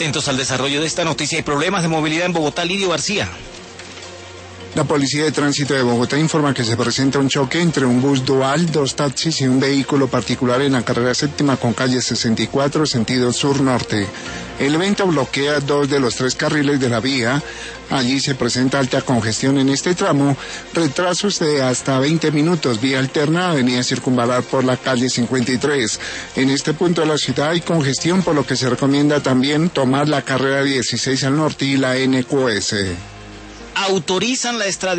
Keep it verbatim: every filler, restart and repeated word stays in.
Atentos al desarrollo de esta noticia. Hay problemas de movilidad en Bogotá. Lidio García. La Policía de Tránsito de Bogotá informa que se presenta un choque entre un bus dual, dos taxis y un vehículo particular en la carrera séptima con calle sesenta y cuatro, sentido sur-norte. El evento bloquea dos de los tres carriles de la vía. Allí se presenta alta congestión en este tramo, retrasos de hasta veinte minutos, vía alterna, avenida Circunvalar por la calle cincuenta y tres. En este punto de la ciudad hay congestión, por lo que se recomienda también tomar la carrera dieciséis al norte y la N Q S. Autorizan la extradición